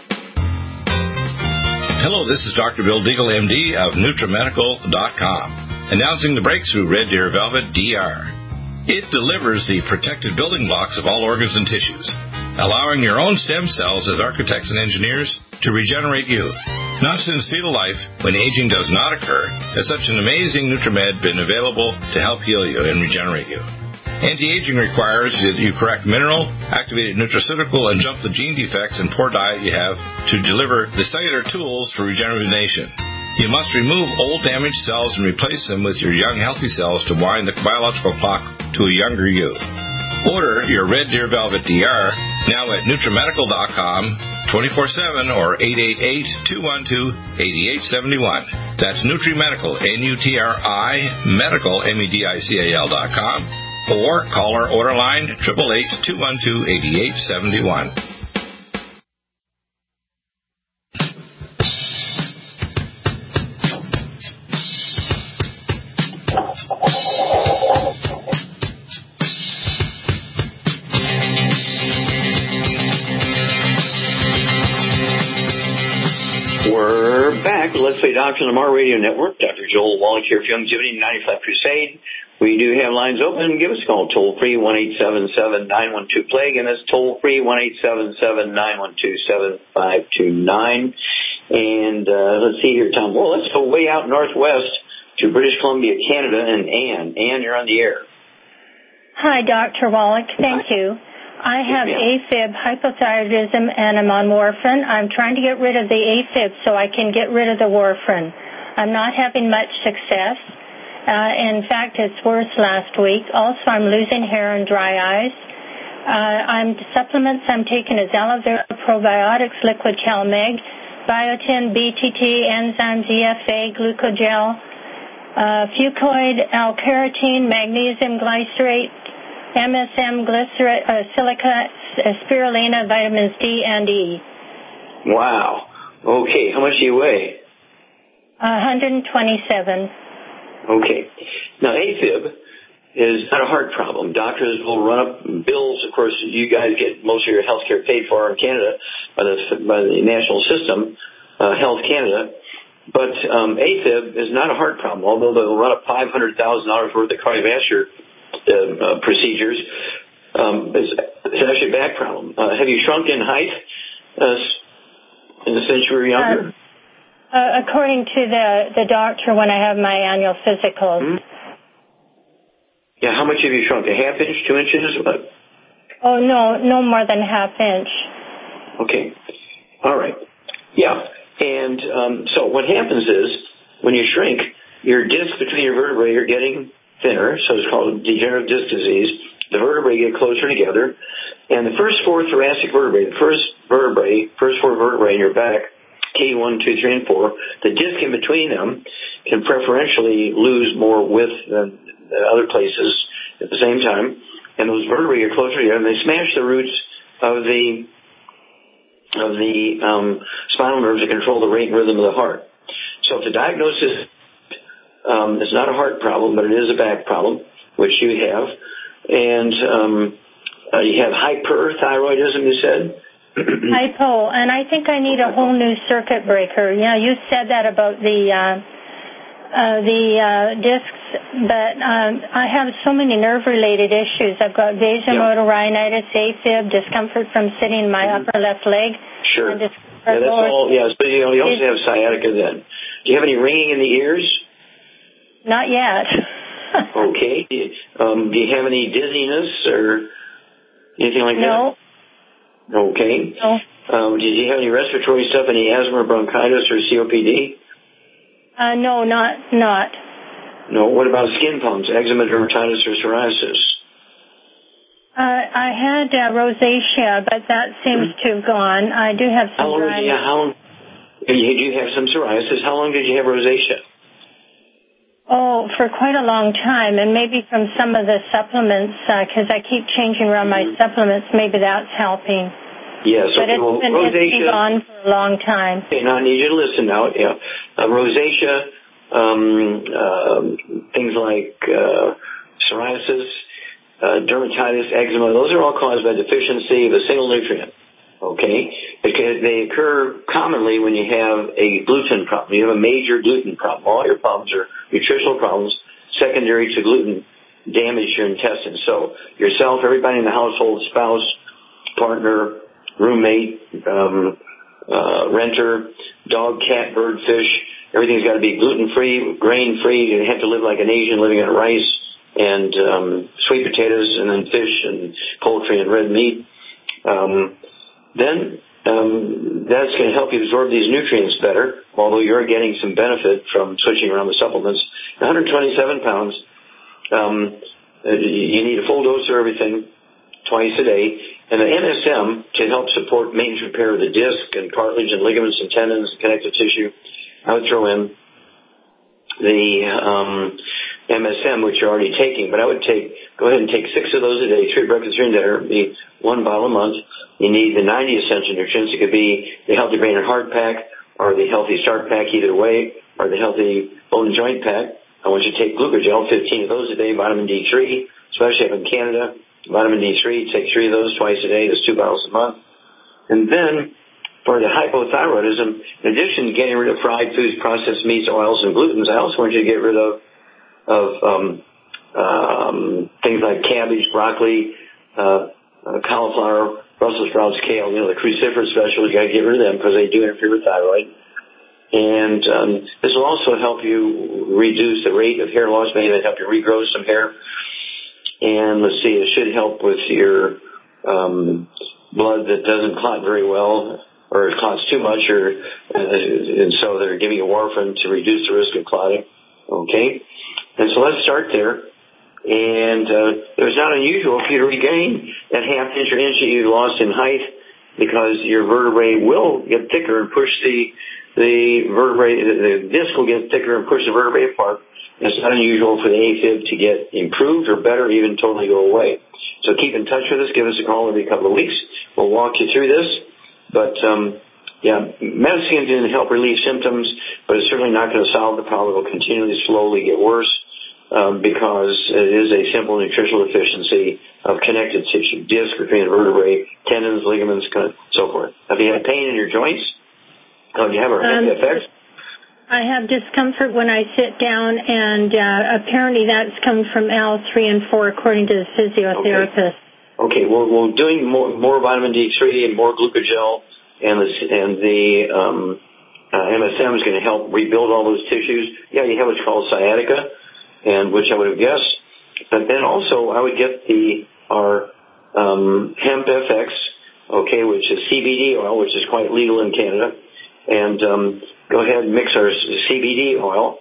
Speaker 19: Hello, this is Dr. Bill Deagle, MD of NutriMedical.com, announcing the breakthrough Red Deer Velvet DR. It delivers the protected building blocks of all organs and tissues, allowing your own stem cells as architects and engineers to regenerate you. Not since fetal life, when aging does not occur, has such an amazing NutriMed been available to help heal you and regenerate you. Anti-aging requires that you correct mineral, activated nutraceutical, and jump the gene defects and poor diet you have to deliver the cellular tools for regeneration. You must remove old damaged cells and replace them with your young healthy cells to wind the biological clock to a younger you. Order your Red Deer Velvet DR now at NutriMedical.com 24/7 or 888-212-8871. That's NutriMedical, N-U-T-R-I, Medical, MEDICAL.com. Or call our order line 888-212-8871.
Speaker 3: We're back. Let's Play Doctor on the Mar Radio Network. Dr. Joel Wallach here for Youngevity 95 Crusade. We do have lines open. Give us a call, toll-free, 1-877-912-PLAGUE, and that's toll-free, 1-877-912-7529. And let's see here, Tom. Well, let's go way out northwest to British Columbia, Canada, and Anne. Anne, you're on the air.
Speaker 20: Hi, Dr. Wallach. Thank you. I have AFib, hypothyroidism, and I'm on warfarin. I'm trying to get rid of the AFib so I can get rid of the warfarin. I'm not having much success. In fact, it's worse last week. Also, I'm losing hair and dry eyes. Supplements I'm taking is aloe vera, probiotics, liquid CalMag, biotin, BTT, enzymes, EFA, glucogel, fucoid, L-carotene, magnesium glycerate, MSM, silica, spirulina, vitamins D and E.
Speaker 3: Wow. Okay. How much do you weigh?
Speaker 20: 127.
Speaker 3: Okay. Now, AFib is not a heart problem. Doctors will run up bills. Of course, you guys get most of your health care paid for in Canada by the national system, Health Canada. But AFib is not a heart problem, although they'll run up $500,000 worth of cardiovascular procedures. It's actually a back problem. Have you shrunk in height since you were younger?
Speaker 20: According to the doctor when I have my annual physicals.
Speaker 3: Mm-hmm. Yeah, how much have you shrunk? A half inch, 2 inches? What?
Speaker 20: Oh, no more than a half inch.
Speaker 3: Okay. All right. Yeah. And so what happens is when you shrink, your disc between your vertebrae are getting thinner, so it's called degenerative disc disease. The vertebrae get closer together, and the first four thoracic vertebrae, first four vertebrae in your back, K1, 2, 3, and 4, the disc in between them can preferentially lose more width than other places at the same time, and those vertebrae get closer together, and they smash the roots of the spinal nerves that control the rate and rhythm of the heart. So if the diagnosis is not a heart problem, but it is a back problem, which you have, and you have hyperthyroidism, you said?
Speaker 20: Hypo, and I think I need a whole new circuit breaker. Yeah, you said that about the discs, but I have so many nerve-related issues. I've got vasomotor rhinitis, AFib, discomfort from sitting in my upper left leg.
Speaker 3: Sure. Yeah, that's all. Yeah, so you also have sciatica then. Do you have any ringing in the ears?
Speaker 20: Not yet.
Speaker 3: Okay. Do you have any dizziness or anything like that?
Speaker 20: No.
Speaker 3: Okay.
Speaker 20: No.
Speaker 3: Did you have any respiratory stuff, any asthma, bronchitis, or COPD?
Speaker 20: No, not.
Speaker 3: No. What about skin problems, eczema, dermatitis, or psoriasis?
Speaker 20: I had rosacea, but that seems to have gone. I do have some dryness.
Speaker 3: You have some psoriasis. How long did you have rosacea?
Speaker 20: Oh, for quite a long time, and maybe from some of the supplements, because I keep changing around my supplements, maybe that's helping.
Speaker 3: Yes,
Speaker 20: but it's been gone for a long time.
Speaker 3: Okay, now I need you to listen now. Yeah, rosacea, things like psoriasis, dermatitis, eczema, those are all caused by deficiency of a single nutrient. Okay? Because they occur commonly when you have a gluten problem. You have a major gluten problem. All your problems are nutritional problems secondary to gluten damage your intestines. So yourself, everybody in the household, spouse, partner, roommate, renter, dog, cat, bird, fish, everything's got to be gluten-free, grain-free. You have to live like an Asian living on rice and sweet potatoes and then fish and poultry and red meat. Then that's going to help you absorb these nutrients better, although you're getting some benefit from switching around the supplements. 127 pounds, you need a full dose of everything twice a day. And the MSM, to help support maintenance repair of the disc and cartilage and ligaments and tendons and connective tissue, I would throw in the MSM, which you're already taking. But I would go ahead and take 6 of those a day, 3 breakfast, 3 dinner, be 1 bottle a month. You need the 90 essential nutrients. It could be the Healthy Brain and Heart Pack or the Healthy Start Pack, either way, or the Healthy Bone and Joint Pack. I want you to take glucogel, 15 of those a day, vitamin D3, especially up in Canada. Vitamin D3, take 3 of those twice a day. That's 2 bottles a month. And then for the hypothyroidism, in addition to getting rid of fried foods, processed meats, oils, and glutens, I also want you to get rid of things like cabbage, broccoli, cauliflower, Brussels sprouts, kale, the cruciferous vegetables, you got to get rid of them because they do interfere with thyroid. And this will also help you reduce the rate of hair loss, maybe help you regrow some hair. And let's see, it should help with your blood that doesn't clot very well, or it clots too much, and so they're giving you warfarin to reduce the risk of clotting. Okay? And so let's start there. And it was not unusual for you to regain that half inch or inch that you lost in height, because your vertebrae will get thicker and push the disc will get thicker and push the vertebrae apart. And it's not unusual for the AFib to get improved or better, even totally go away. So keep in touch with us. Give us a call every couple of weeks. We'll walk you through this. But, medicine didn't help relieve symptoms, but it's certainly not going to solve the problem. It will continually slowly get worse. Because it is a simple nutritional deficiency of connective tissue, disc between the vertebrae, tendons, ligaments, so forth. Have you had pain in your joints? Do you have a effect?
Speaker 20: I have discomfort when I sit down, and apparently that's come from L3 and 4, according to the physiotherapist.
Speaker 3: Okay. Well, doing more vitamin D3 and more glucogel and the MSM is going to help rebuild all those tissues. Yeah, you have what's called sciatica, and which I would have guessed. But then also I would get our Hemp FX, which is CBD oil, which is quite legal in Canada, and go ahead and mix our CBD oil,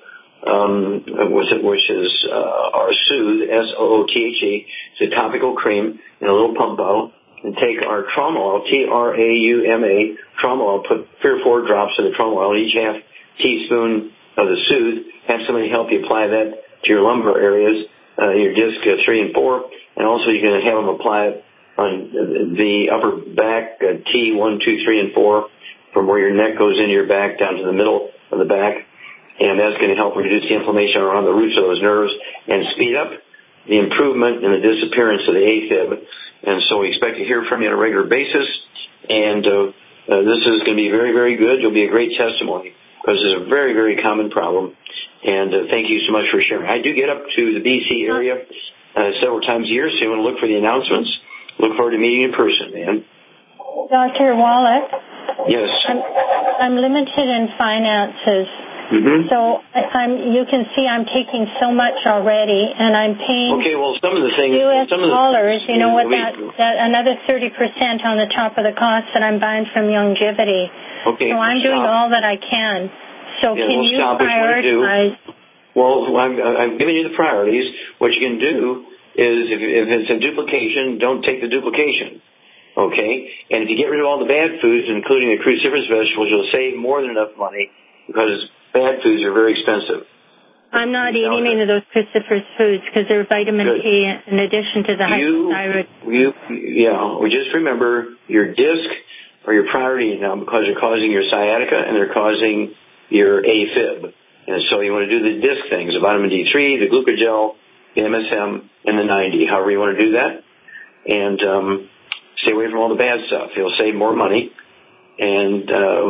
Speaker 3: which is our Soothe, SOOTHE. It's a topical cream in a little pump bottle, and take our trauma oil, TRAUMA, trauma oil, put 3 or 4 drops of the trauma oil in each half teaspoon of the Soothe. Have somebody help you apply that to your lumbar areas, your disc 3 and 4, and also you can have them apply it on the upper back, T1, 2, 3, and 4, from where your neck goes into your back down to the middle of the back, and that's going to help reduce the inflammation around the roots of those nerves and speed up the improvement and the disappearance of the AFib. And so we expect to hear from you on a regular basis, and this is going to be very, very good. You'll be a great testimony, because it's a very, very common problem. And thank you so much for sharing. I do get up to the BC area several times a year, so you want to look for the announcements. Look forward to meeting you in person, man.
Speaker 20: Dr. Wallach?
Speaker 3: Yes.
Speaker 20: I'm limited in finances.
Speaker 3: Mm-hmm.
Speaker 20: So you can see I'm taking so much already, and I'm paying
Speaker 3: some of the things,
Speaker 20: US dollars, with that another 30% on the top of the cost that I'm buying from Longevity.
Speaker 3: Okay.
Speaker 20: So I'm doing all that I can. So can you prioritize?
Speaker 3: Well, I'm giving you the priorities. What you can do is, if it's a duplication, don't take the duplication. Okay? And if you get rid of all the bad foods, including the cruciferous vegetables, you'll save more than enough money, because bad foods are very expensive.
Speaker 20: I'm not eating any of those cruciferous foods because they're vitamin K in addition to the hypothyroid.
Speaker 3: Just remember your disc are your priority now, because they're causing your sciatica and they're causing your AFib. And so you want to do the disc things, the vitamin D3, the glucogel, the MSM, and the 90, however you want to do that. And stay away from all the bad stuff. You'll save more money. And,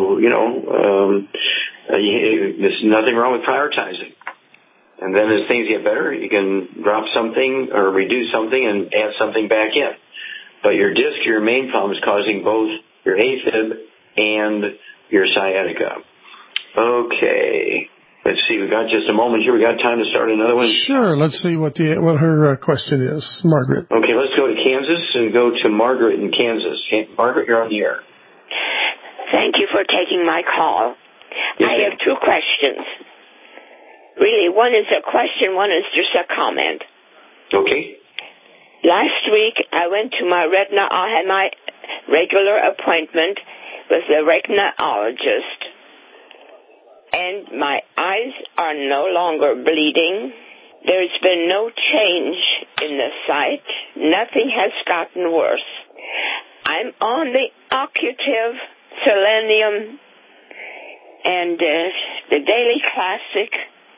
Speaker 3: there's nothing wrong with prioritizing. And then as things get better, you can drop something or reduce something and add something back in. But your disc, your main problem, is causing both your AFib and your sciatica. Okay. Let's see. We've got just a moment here. We got time to start another one?
Speaker 4: Sure. Let's see what her question is. Margaret.
Speaker 3: Okay. Let's go to Kansas and go to Margaret in Kansas. Margaret, you're on the air.
Speaker 21: Thank you for taking my call.
Speaker 3: Yes,
Speaker 21: I have 2 questions. Really, one is a question, one is just a comment.
Speaker 3: Okay.
Speaker 21: Last week, I went to my retina. I had my regular appointment with the retinaologist, and my eyes are no longer bleeding. There's been no change in the sight. Nothing has gotten worse. I'm on the Occutive, Selenium, and the Daily Classic.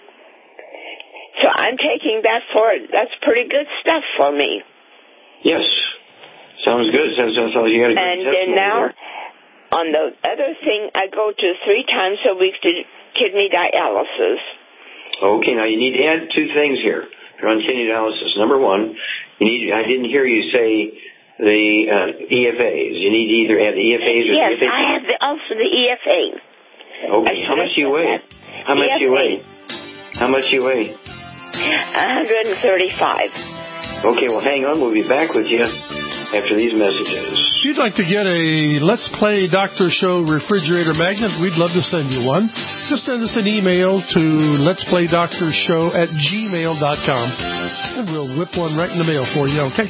Speaker 21: So I'm taking that's pretty good stuff for me.
Speaker 3: Yes. Sounds good. Sounds like you got a good
Speaker 21: And then now, on the other thing, I go to 3 times a week to kidney dialysis.
Speaker 3: Okay, now you need to add 2 things here. you're on kidney dialysis, number one, I didn't hear you say the EFAs. You need to either have the EFAs or
Speaker 21: yes,
Speaker 3: the EFAs.
Speaker 21: Yes, I have also the EFA.
Speaker 3: Okay, how much do you weigh? How much do you weigh? How much do you weigh?
Speaker 21: 135.
Speaker 3: Okay, well, hang on. We'll be back with you after these messages.
Speaker 4: If you'd like to get a Let's Play Doctor Show refrigerator magnet, we'd love to send you one. Just send us an email to letsplaydoctorshow@gmail.com, and we'll whip one right in the mail for you, okay?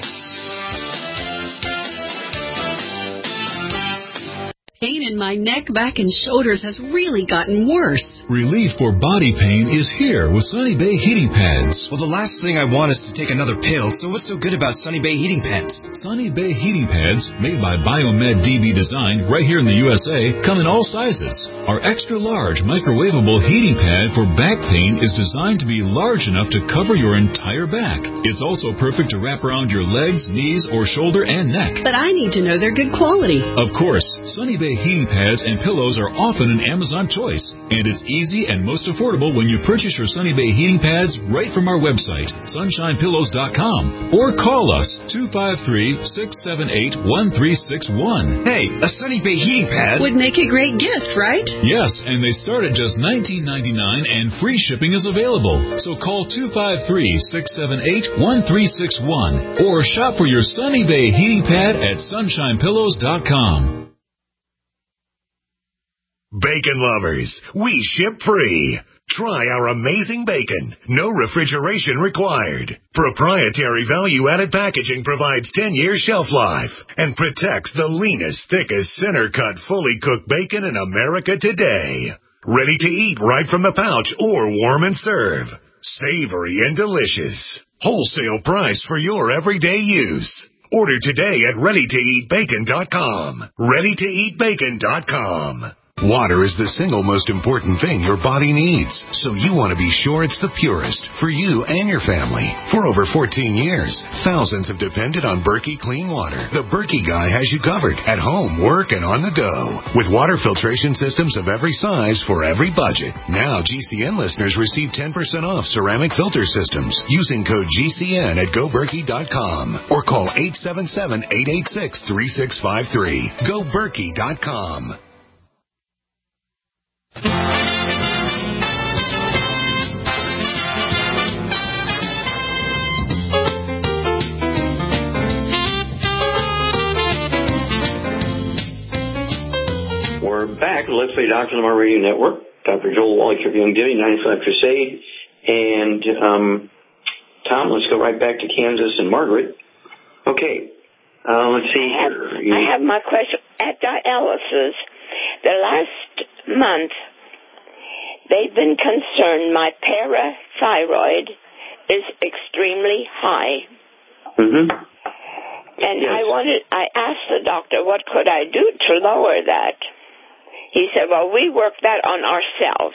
Speaker 1: Pain in my neck, back, and shoulders has really gotten worse.
Speaker 22: Relief for body pain is here with Sunny Bay heating pads.
Speaker 23: Well, the last thing I want is to take another pill, so what's so good about Sunny Bay heating pads?
Speaker 22: Sunny Bay heating pads, made by Biomed DB Design right here in the USA, come in all sizes. Our extra large microwavable heating pad for back pain is designed to be large enough to cover your entire back. It's also perfect to wrap around your legs, knees, or shoulder and neck.
Speaker 1: But I need to know they're good quality.
Speaker 22: Of course, Sunny Bay heating pads and pillows are often an Amazon choice, and it's easy and most affordable when you purchase your Sunny Bay heating pads right from our website, sunshinepillows.com, or call us 253-678-1361.
Speaker 23: Hey, a Sunny Bay heating pad
Speaker 1: would make a great gift, right?
Speaker 22: Yes, and they start at just $19.99 and free shipping is available. So call 253-678-1361 or shop for your Sunny Bay heating pad at sunshinepillows.com.
Speaker 5: Bacon lovers, we ship free. Try our amazing bacon. No refrigeration required. Proprietary value-added packaging provides 10-year shelf life and protects the leanest, thickest, center-cut, fully cooked bacon in America today. Ready to eat right from the pouch or warm and serve. Savory and delicious. Wholesale price for your everyday use. Order today at ReadyToEatBacon.com. ReadyToEatBacon.com. Water is the single most important thing your body needs, so you want to be sure it's the purest for you and your family. For over 14 years, thousands have depended on Berkey Clean Water. The Berkey guy has you covered at home, work, and on the go. With water filtration systems of every size for every budget. Now GCN listeners receive 10% off ceramic filter systems using code GCN at GoBerkey.com or call 877-886-3653. GoBerkey.com.
Speaker 3: We're back. Let's Play Doctor on our radio network. Dr. Joel Wallach of Youngevity, 95 Crusade. And Tom, let's go right back to Kansas and Margaret. Okay. Let's see here.
Speaker 21: I have my question. At dialysis, the last month, they've been concerned my parathyroid is extremely high.
Speaker 3: Mm-hmm.
Speaker 21: And yes. I asked the doctor, what could I do to lower that? He said, well, we work that on ourselves.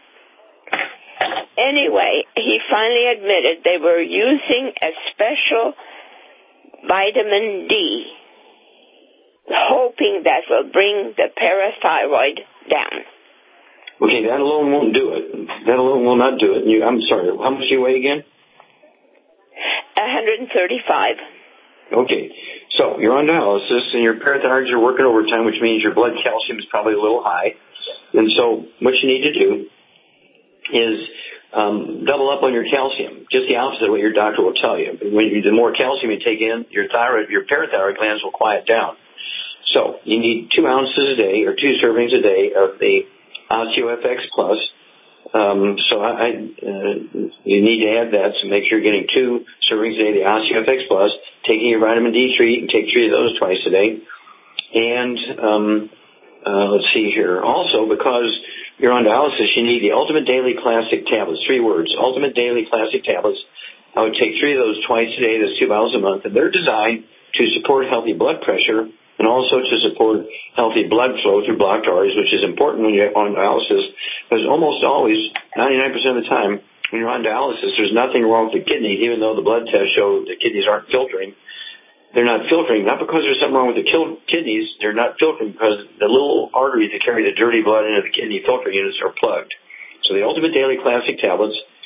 Speaker 21: Anyway, he finally admitted they were using a special vitamin D, hoping that will bring the parathyroid down.
Speaker 3: Okay, that alone won't do it. That alone will not do it. I'm sorry, how much do you weigh again?
Speaker 21: 135.
Speaker 3: Okay, so you're on dialysis and your parathyroids are working overtime, which means your blood calcium is probably a little high. And so what you need to do is double up on your calcium, just the opposite of what your doctor will tell you. The more calcium you take in, your parathyroid glands will quiet down. So you need 2 ounces a day or 2 servings a day of the OsteoFX Plus. You need to add that, so make sure you're getting 2 servings a day of the OsteoFX Plus, taking your vitamin D treat, and take 3 of those twice a day. And let's see here. Also, because you're on dialysis, you need the Ultimate Daily Classic tablets. 3 words, Ultimate Daily Classic tablets. I would take 3 of those twice a day. That's 2 bottles a month, and they're designed to support healthy blood pressure and also to support healthy blood flow through blocked arteries, which is important when you're on dialysis, because almost always, 99% of the time, when you're on dialysis, there's nothing wrong with the kidneys, even though the blood tests show the kidneys aren't filtering. They're not filtering, not because there's something wrong with the kidneys, they're not filtering because the little arteries that carry the dirty blood into the kidney filter units are plugged. So the Ultimate Daily Classic tablets will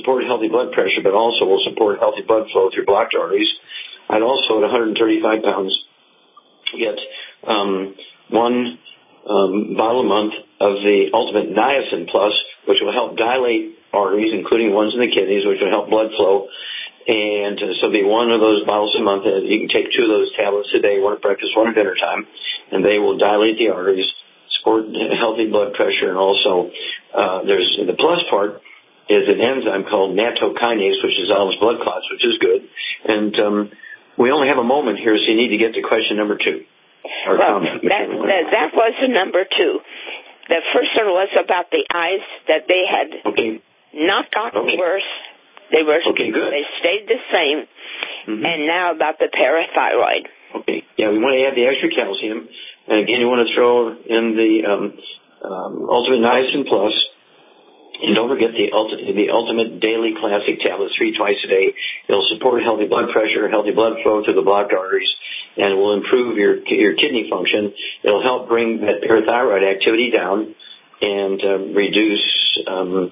Speaker 3: support healthy blood pressure, but also will support healthy blood flow through blocked arteries. I'd also, at 135 pounds, get one bottle a month of the Ultimate Niacin Plus, which will help dilate arteries, including ones in the kidneys, which will help blood flow. And so it'll be one of those bottles a month. You can take 2 of those tablets a day, one at breakfast, one at dinner time, and they will dilate the arteries, support healthy blood pressure, and also there's the plus part is an enzyme called nattokinase, which dissolves blood clots, which is good. And we only have a moment here, so you need to get to question number 2.
Speaker 21: Well, that was the number 2. The first one was about the eyes, that they had not gotten worse. They were good. They stayed the same. And now about the parathyroid.
Speaker 3: Okay. Yeah, we want to add the extra calcium. And again, you want to throw in the Ultimate Niacin Plus. And don't forget the Ultimate Daily Classic tablets, 3 twice a day. It'll support healthy blood pressure, healthy blood flow through the blocked arteries, and it will improve your kidney function. It'll help bring that parathyroid activity down and reduce and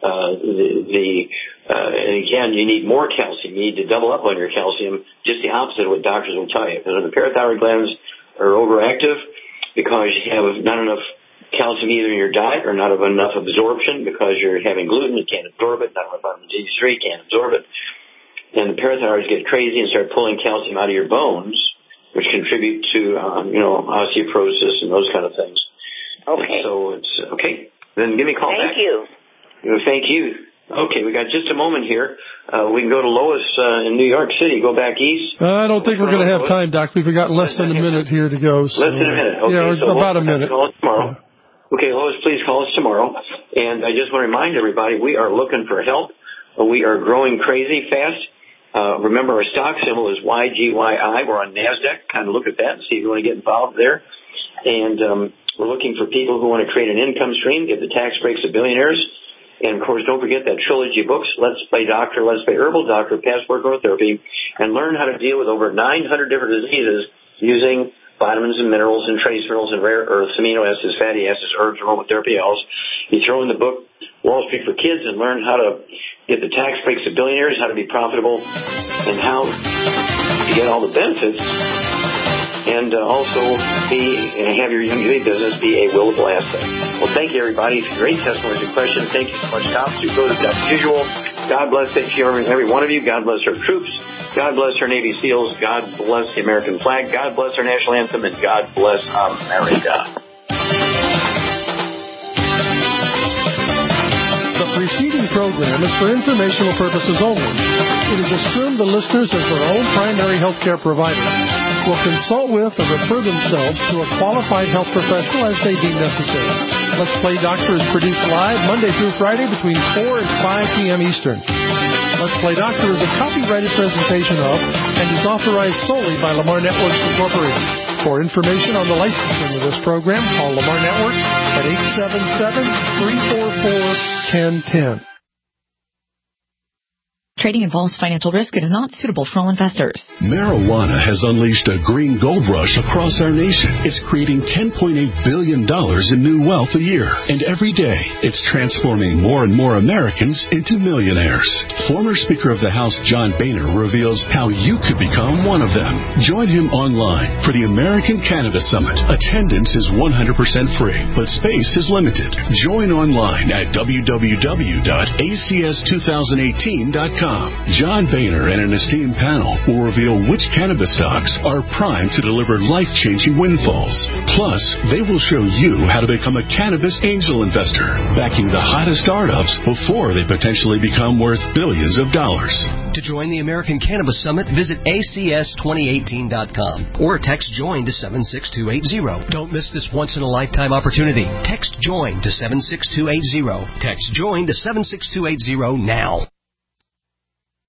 Speaker 3: again, you need more calcium. You need to double up on your calcium, just the opposite of what doctors will tell you. Because when the parathyroid glands are overactive because you have not enough calcium either in your diet or not enough absorption because you're having gluten, you can't absorb it, not enough vitamin D3, can't absorb it. And the parathyroids get crazy and start pulling calcium out of your bones, which contribute to, osteoporosis and those kind of things.
Speaker 21: Okay.
Speaker 3: So it's okay. Then give me a call back.
Speaker 21: Thank you.
Speaker 3: Thank you. Okay, we got just a moment here. We can go to Lois in New York City. Go back east.
Speaker 4: I don't think we're going to have time, Doc. We've got less than a minute here to go. So,
Speaker 3: less than a minute. Okay,
Speaker 4: yeah,
Speaker 3: so
Speaker 4: about a minute.
Speaker 3: Call us tomorrow. Okay, Lois, please call us tomorrow. And I just want to remind everybody, we are looking for help. We are growing crazy fast. Remember, our stock symbol is YGYI. We're on NASDAQ. Kind of look at that and see if you want to get involved there. And we're looking for people who want to create an income stream, give the tax breaks to billionaires. And, of course, don't forget that trilogy books, Let's Play Doctor, Let's Play Herbal Doctor, Passport Growth Therapy, and learn how to deal with over 900 different diseases using vitamins and minerals and trace minerals and rare earths, amino acids, fatty acids, herbs, aromatherapy oils. You throw in the book Wall Street for Kids and learn how to get the tax breaks to billionaires, how to be profitable, and how to get all the benefits. And also have your young lady business be a willable asset. Well, thank you, everybody. Great testimonies and questions. Thank you so much, Tom. Super as usual. God bless every one of you. God bless our troops. God bless our Navy SEALs. God bless the American flag. God bless our national anthem. And God bless America.
Speaker 4: The preceding program is for informational purposes only. It is assumed the listeners, as their own primary health care providers, will consult with or refer themselves to a qualified health professional as they deem necessary. Let's Play Doctor is produced live Monday through Friday between 4 and 5 p.m. Eastern. Let's Play Doctor is a copyrighted presentation of and is authorized solely by Lamar Networks Incorporated. For information on the licensing of this program, call Lamar Networks at 877-344-1010.
Speaker 12: Trading involves financial risk. It is not suitable for all investors.
Speaker 2: Marijuana has unleashed a green gold rush across our nation. It's creating $10.8 billion in new wealth a year. And every day, it's transforming more and more Americans into millionaires. Former Speaker of the House John Boehner reveals how you could become one of them. Join him online for the American Cannabis Summit. Attendance is 100% free, but space is limited. Join online at www.acs2018.com. John Boehner and an esteemed panel will reveal which cannabis stocks are primed to deliver life-changing windfalls. Plus, they will show you how to become a cannabis angel investor, backing the hottest startups before they potentially become worth billions of dollars.
Speaker 7: To join the American Cannabis Summit, visit acs2018.com or text JOIN to 76280. Don't miss this once-in-a-lifetime opportunity. Text JOIN to 76280. Text JOIN to 76280 now.